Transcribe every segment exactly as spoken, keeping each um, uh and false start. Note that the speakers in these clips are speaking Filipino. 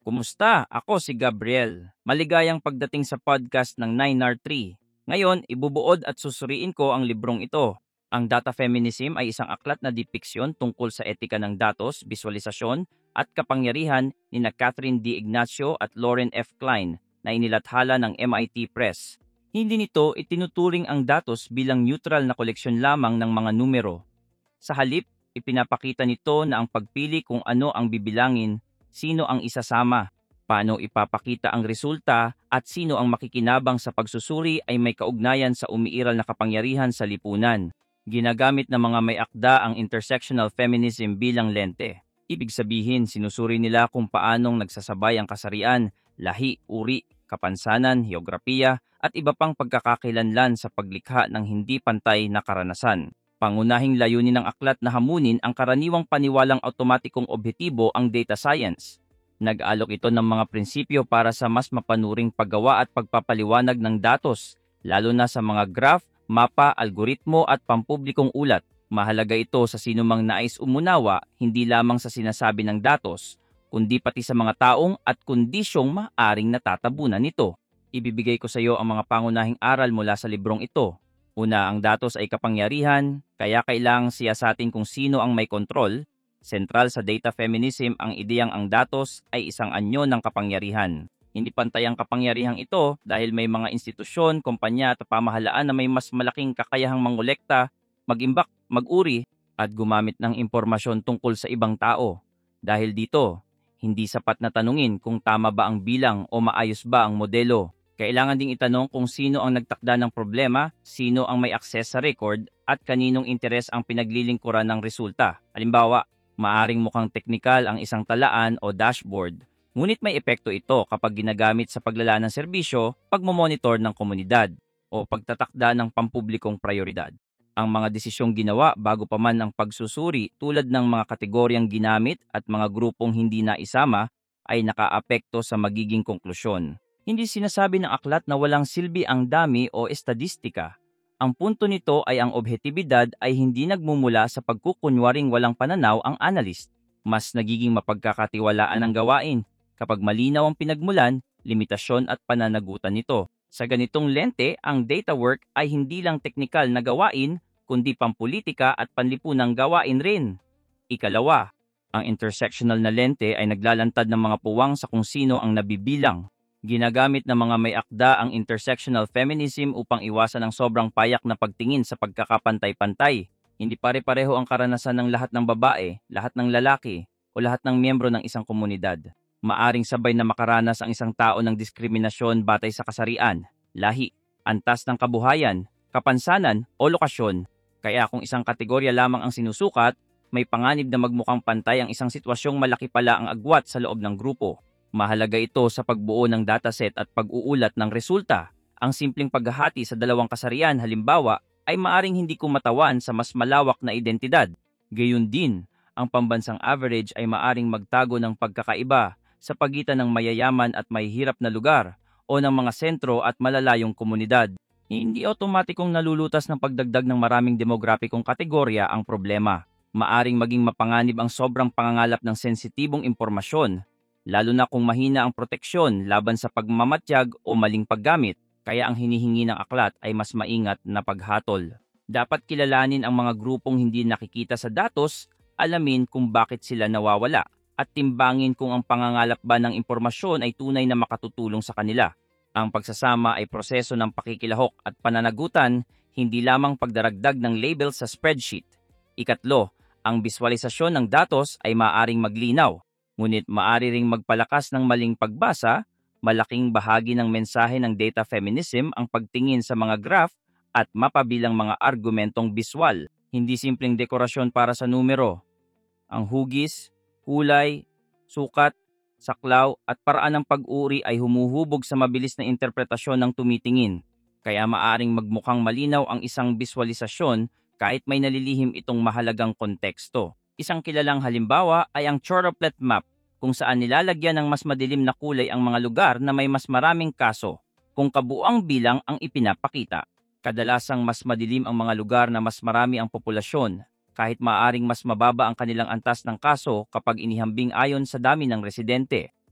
Kumusta? Ako si Gabriel. Maligayang pagdating sa podcast ng nine R three. Ngayon, ibubuod at susuriin ko ang librong ito. Ang Data Feminism ay isang aklat na depiksyon tungkol sa etika ng datos, visualisasyon, at kapangyarihan ni na Catherine D. Ignacio at Lauren F. Klein na inilathala ng M I T Press. Hindi nito itinuturing ang datos bilang neutral na koleksyon lamang ng mga numero. Sa halip, ipinapakita nito na ang pagpili kung ano ang bibilangin, sino ang isasama, paano ipapakita ang resulta, at sino ang makikinabang sa pagsusuri ay may kaugnayan sa umiiral na kapangyarihan sa lipunan. Ginagamit ng mga may akda ang intersectional feminism bilang lente. Ibig sabihin, sinusuri nila kung paanong nagsasabay ang kasarian, lahi, uri, kapansanan, heograpiya, at iba pang pagkakakilanlan sa paglikha ng hindi pantay na karanasan. Pangunahing layunin ng aklat na hamunin ang karaniwang paniwalang automatikong objetibo ang data science. Nag-alok ito ng mga prinsipyo para sa mas mapanuring paggawa at pagpapaliwanag ng datos, lalo na sa mga graph, mapa, algoritmo at pampublikong ulat. Mahalaga ito sa sinumang nais umunawa, hindi lamang sa sinasabi ng datos, kundi pati sa mga taong at kondisyong maaring natatabunan nito. Ibibigay ko sa iyo ang mga pangunahing aral mula sa librong ito. Una, ang datos ay kapangyarihan, kaya kailangang siyasatin kung sino ang may kontrol. Sentral sa data feminism ang ideyang ang datos ay isang anyo ng kapangyarihan. Hindi pantay ang kapangyarihang ito dahil may mga institusyon, kumpanya at pamahalaan na may mas malaking kakayahang mangolekta, mag-imbak, mag-uri, at gumamit ng impormasyon tungkol sa ibang tao. Dahil dito, hindi sapat na tanungin kung tama ba ang bilang o maayos ba ang modelo. Kailangan ding itanong kung sino ang nagtakda ng problema, sino ang may access sa record, at kaninong interes ang pinaglilingkuran ng resulta. Halimbawa, maaring mukhang teknikal ang isang talaan o dashboard, ngunit may epekto ito kapag ginagamit sa paglala ng serbisyo, pagmomonitor ng komunidad, o pagtatakda ng pampublikong prioridad. Ang mga desisyong ginawa bago pa man ang pagsusuri tulad ng mga kategoryang ginamit at mga grupong hindi naisama ay nakaapekto sa magiging konklusyon. Hindi sinasabi ng aklat na walang silbi ang dami o estadistika. Ang punto nito ay ang objetibidad ay hindi nagmumula sa pagkukunwaring walang pananaw ang analyst. Mas nagiging mapagkakatiwalaan ang gawain kapag malinaw ang pinagmulan, limitasyon at pananagutan nito. Sa ganitong lente, ang data work ay hindi lang teknikal na gawain, kundi pampolitika at panlipunang gawain rin. Ikalawa, ang intersectional na lente ay naglalantad ng mga puwang sa kung sino ang nabibilang. Ginagamit ng mga may akda ang intersectional feminism upang iwasan ang sobrang payak na pagtingin sa pagkakapantay-pantay. Hindi pare-pareho ang karanasan ng lahat ng babae, lahat ng lalaki, o lahat ng miyembro ng isang komunidad. Maaring sabay na makaranas ang isang tao ng diskriminasyon batay sa kasarian, lahi, antas ng kabuhayan, kapansanan, o lokasyon. Kaya kung isang kategorya lamang ang sinusukat, may panganib na magmukhang pantay ang isang sitwasyong malaki pala ang agwat sa loob ng grupo. Mahalaga ito sa pagbuo ng dataset at pag-uulat ng resulta. Ang simpleng paghahati sa dalawang kasarian, halimbawa, ay maaring hindi kumatawan sa mas malawak na identidad. Gayun din, ang pambansang average ay maaring magtago ng pagkakaiba sa pagitan ng mayayaman at mahihirap na lugar o ng mga sentro at malalayong komunidad. Hindi otomatikong nalulutas ng pagdagdag ng maraming demograpikong kategorya ang problema. Maaring maging mapanganib ang sobrang pangangalap ng sensitibong impormasyon, lalo na kung mahina ang proteksyon laban sa pagmamatyag o maling paggamit, kaya ang hinihingi ng aklat ay mas maingat na paghatol. Dapat kilalanin ang mga grupong hindi nakikita sa datos, alamin kung bakit sila nawawala, at timbangin kung ang pangangalap ba ng impormasyon ay tunay na makatutulong sa kanila. Ang pagsasama ay proseso ng pakikilahok at pananagutan, hindi lamang pagdaragdag ng label sa spreadsheet. Ikatlo, ang biswalisasyon ng datos ay maaaring maglinaw, ngunit maaari ring magpalakas ng maling pagbasa. Malaking bahagi ng mensahe ng data feminism ang pagtingin sa mga graph at mapabilang mga argumentong biswal, hindi simpleng dekorasyon para sa numero. Ang hugis, kulay, sukat, saklaw at paraan ng pag-uri ay humuhubog sa mabilis na interpretasyon ng tumitingin. Kaya maaring magmukhang malinaw ang isang biswalisasyon kahit may nalilihim itong mahalagang konteksto. Isang kilalang halimbawa ay ang choropleth map, kung saan nilalagyan ng mas madilim na kulay ang mga lugar na may mas maraming kaso, kung kabuuang bilang ang ipinapakita. Kadalasang mas madilim ang mga lugar na mas marami ang populasyon, kahit maaring mas mababa ang kanilang antas ng kaso kapag inihambing ayon sa dami ng residente.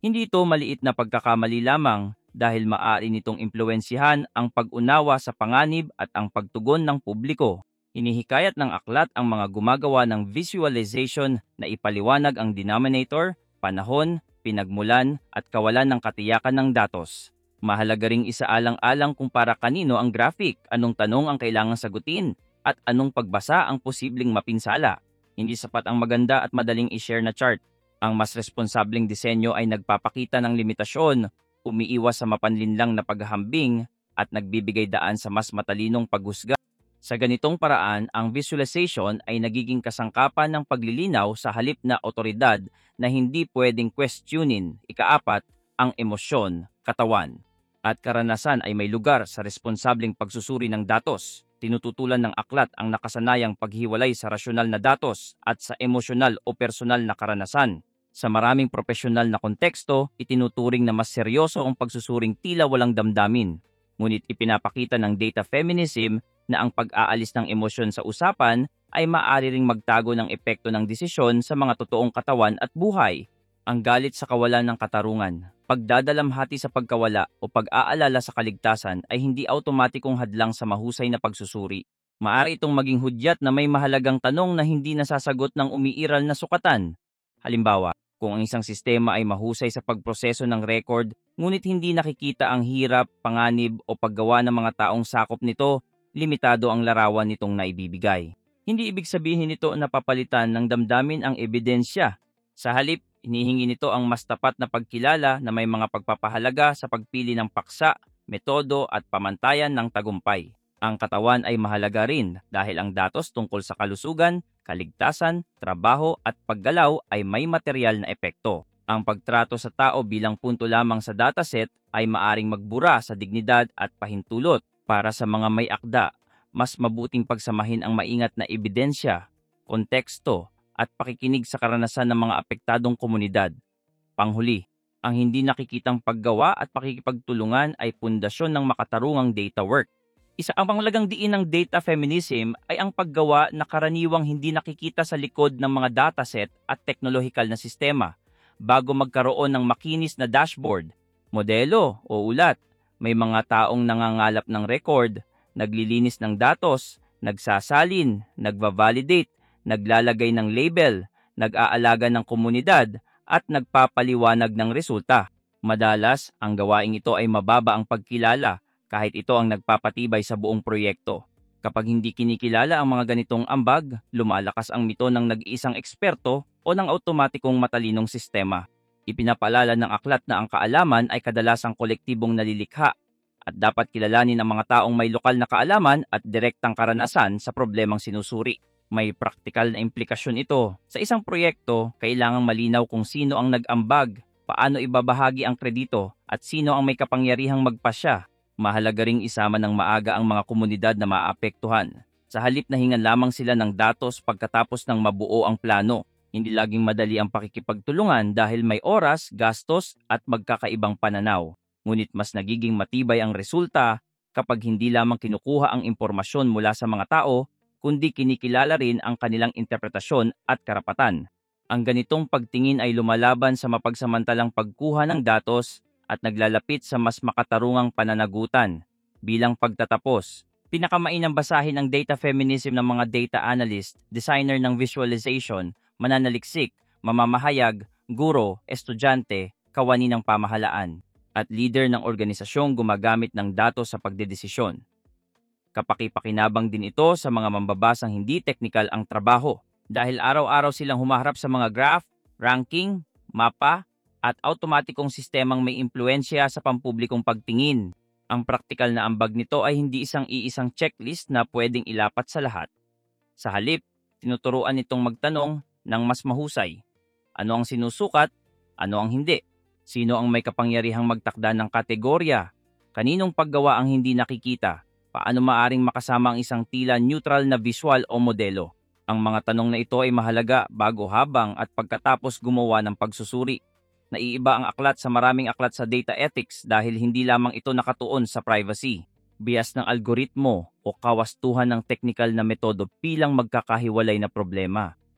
Hindi ito maliit na pagkakamali lamang dahil maaari nitong impluwensyahan ang pag-unawa sa panganib at ang pagtugon ng publiko. Hinihikayat ng aklat ang mga gumagawa ng visualization na ipaliwanag ang denominator, panahon, pinagmulan at kawalan ng katiyakan ng datos. Mahalaga ring isaalang-alang kung para kanino ang graphic, anong tanong ang kailangang sagutin, at anong pagbasa ang posibleng mapinsala. Hindi sapat ang maganda at madaling i-share na chart. Ang mas responsableng disenyo ay nagpapakita ng limitasyon, umiiwas sa mapanlinlang na paghahambing, at nagbibigay daan sa mas matalinong paghusga. Sa ganitong paraan, ang visualization ay nagiging kasangkapan ng paglilinaw sa halip na otoridad na hindi pwedeng questionin. Ikaapat, ang emosyon, katawan, at karanasan ay may lugar sa responsableng pagsusuri ng datos. Tinututulan ng aklat ang nakasanayang paghiwalay sa rasyonal na datos at sa emosyonal o personal na karanasan. Sa maraming profesional na konteksto, itinuturing na mas seryoso ang pagsusuring tila walang damdamin. Ngunit ipinapakita ng data feminism na ang pag-aalis ng emosyon sa usapan ay maaari ring magtago ng epekto ng desisyon sa mga totoong katawan at buhay. Ang galit sa kawalan ng katarungan, pagdadalamhati sa pagkawala o pag-aalala sa kaligtasan ay hindi automatikong hadlang sa mahusay na pagsusuri. Maaari itong maging hudyat na may mahalagang tanong na hindi nasasagot ng umiiral na sukatan. Halimbawa, kung ang isang sistema ay mahusay sa pagproseso ng record, ngunit hindi nakikita ang hirap, panganib o paggawa ng mga taong sakop nito, limitado ang larawan nitong naibibigay. Hindi ibig sabihin nito na papalitan ng damdamin ang ebidensya. Sa halip, hinihingi nito ang mas tapat na pagkilala na may mga pagpapahalaga sa pagpili ng paksa, metodo at pamantayan ng tagumpay. Ang katawan ay mahalaga rin dahil ang datos tungkol sa kalusugan, kaligtasan, trabaho at paggalaw ay may material na epekto. Ang pagtrato sa tao bilang punto lamang sa dataset ay maaring magbura sa dignidad at pahintulot. Para sa mga may akda, mas mabuting pagsamahin ang maingat na ebidensya, konteksto, at pakikinig sa karanasan ng mga apektadong komunidad. Panghuli, ang hindi nakikitang paggawa at pakikipagtulungan ay pundasyon ng makatarungang data work. Isa ang panglagang diin ng data feminism ay ang paggawa na karaniwang hindi nakikita sa likod ng mga dataset at teknolohikal na sistema. Bago magkaroon ng makinis na dashboard, modelo o ulat, may mga taong nangangalap ng record, naglilinis ng datos, nagsasalin, nagva-validate, naglalagay ng label, nag-aalaga ng komunidad, at nagpapaliwanag ng resulta. Madalas, ang gawaing ito ay mababa ang pagkilala kahit ito ang nagpapatibay sa buong proyekto. Kapag hindi kinikilala ang mga ganitong ambag, lumalakas ang mito ng nag-iisang eksperto o ng automatikong matalinong sistema. Ipinapaalala ng aklat na ang kaalaman ay kadalasang kolektibong nalilikha at dapat kilalanin ang mga taong may lokal na kaalaman at direktang karanasan sa problemang sinusuri. May praktikal na implikasyon ito. Sa isang proyekto, kailangang malinaw kung sino ang nag-ambag, paano ibabahagi ang kredito, at sino ang may kapangyarihang magpasya. Mahalaga ring isama ng maaga ang mga komunidad na maapektuhan. Sa halip na hingan lamang sila ng datos pagkatapos ng mabuo ang plano. Hindi laging madali ang pakikipagtulungan dahil may oras, gastos at magkakaibang pananaw. Ngunit mas nagiging matibay ang resulta kapag hindi lamang kinukuha ang impormasyon mula sa mga tao, kundi kinikilala rin ang kanilang interpretasyon at karapatan. Ang ganitong pagtingin ay lumalaban sa mapagsamantalang pagkuha ng datos at naglalapit sa mas makatarungang pananagutan. Bilang pagtatapos, pinakamainam basahin ang data feminism ng mga data analyst, designer ng visualization, mananaliksik, mamamahayag, guro, estudyante, kawani ng pamahalaan, at leader ng organisasyong gumagamit ng datos sa pagdedesisyon. Kapakipakinabang din ito sa mga mambabasang hindi teknikal ang trabaho dahil araw-araw silang humaharap sa mga graph, ranking, mapa, at automatikong sistemang may impluensya sa pampublikong pagtingin. Ang praktikal na ambag nito ay hindi isang iisang checklist na pwedeng ilapat sa lahat. Sa halip, tinuturuan nitong magtanong ng mas mahusay. Ano ang sinusukat? Ano ang hindi? Sino ang may kapangyarihang magtakda ng kategorya? Kaninong paggawa ang hindi nakikita? Paano maaring makasama ang isang tila neutral na visual o modelo? Ang mga tanong na ito ay mahalaga bago, habang at pagkatapos gumawa ng pagsusuri. Naiiba ang aklat sa maraming aklat sa data ethics dahil hindi lamang ito nakatuon sa privacy, bias ng algoritmo o kawastuhan ng teknikal na metodo bilang magkakahiwalay na problema.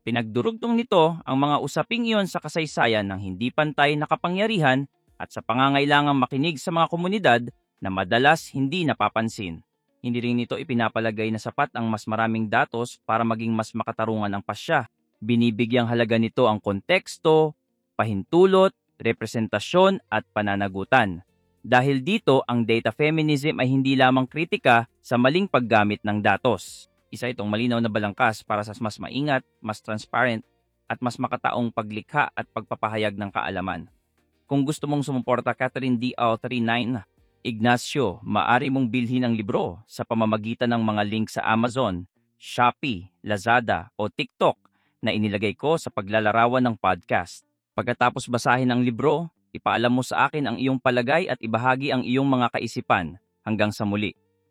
Pinagdurugtong nito ang mga usaping iyon sa kasaysayan ng hindi pantay na kapangyarihan at sa pangangailangang makinig sa mga komunidad na madalas hindi napapansin. Hindi rin nito ipinapalagay na sapat ang mas maraming datos para maging mas makatarungan ang pasya. Binibigyang halaga nito ang konteksto, pahintulot, representasyon at pananagutan. Dahil dito, ang data feminism ay hindi lamang kritika sa maling paggamit ng datos. Isa itong malinaw na balangkas para sa mas maingat, mas transparent, at mas makataong paglikha at pagpapahayag ng kaalaman. Kung gusto mong sumuporta Catherine D. Al thirty-nine Ignacio, maaari mong bilhin ang libro sa pamamagitan ng mga link sa Amazon, Shopee, Lazada o TikTok na inilagay ko sa paglalarawan ng podcast. Pagkatapos basahin ang libro, ipaalam mo sa akin ang iyong palagay at ibahagi ang iyong mga kaisipan. Hanggang sa muli.